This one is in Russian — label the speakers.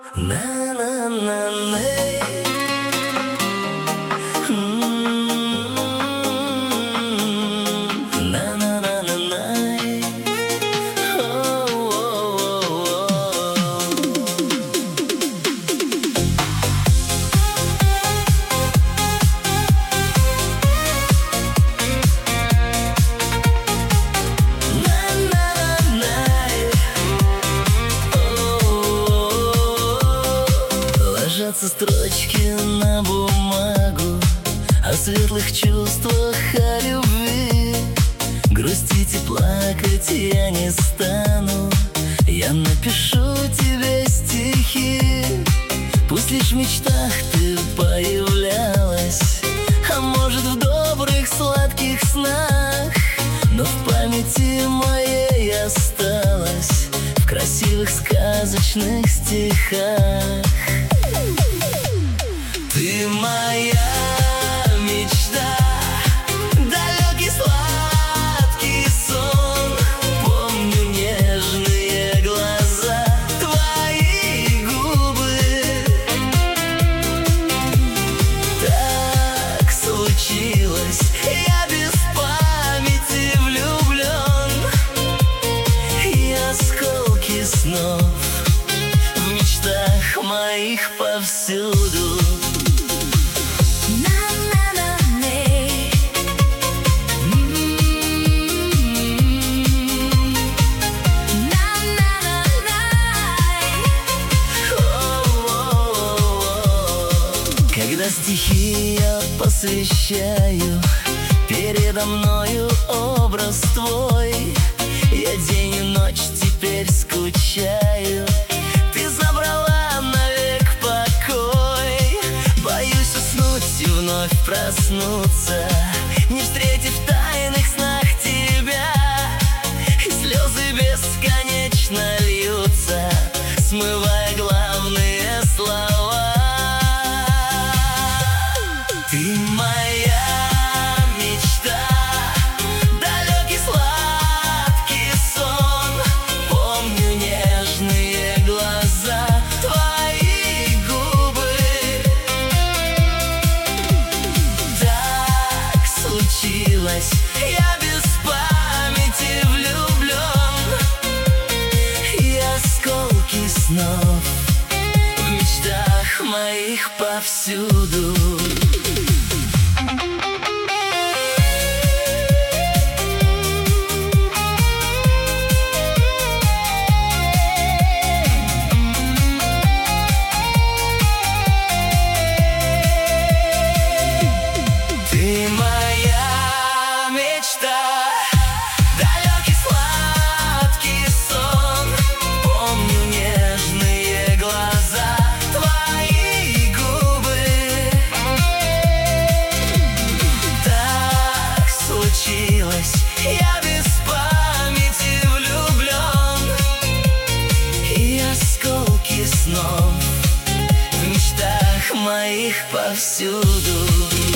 Speaker 1: Ложатся строчки на бумагу о светлых чувствах, о любви. Грустить и плакать я не стану, я напишу тебе стихи. Пусть лишь в мечтах ты появлялась, а может в добрых сладких снах, но в памяти моей осталась в красивых сказочных стихах. Ты моя мечта, далекий сладкий сон. Помню нежные глаза, твои губы. Так случилось, я без памяти влюблен, и осколки снов в мечтах моих повсюду. Когда стихи я посвящаю, передо мною образ твой, я день и ночь теперь скучаю. Ты забрала навек покой, боюсь уснуть и вновь проснуться, не встретив в тайных снах тебя. И слезы бесконечно льются, смывая главные слова. Ты моя мечта, далекий сладкий сон. Помню нежные глаза, твои губы. Так случилось, я без памяти влюблен, и осколки снов в мечтах моих повсюду. Ты моя мечта, далекий сладкий сон. Помню нежные глаза, твои губы. Так случилось, я без памяти влюблен, и осколки снов в мечтах моих повсюду.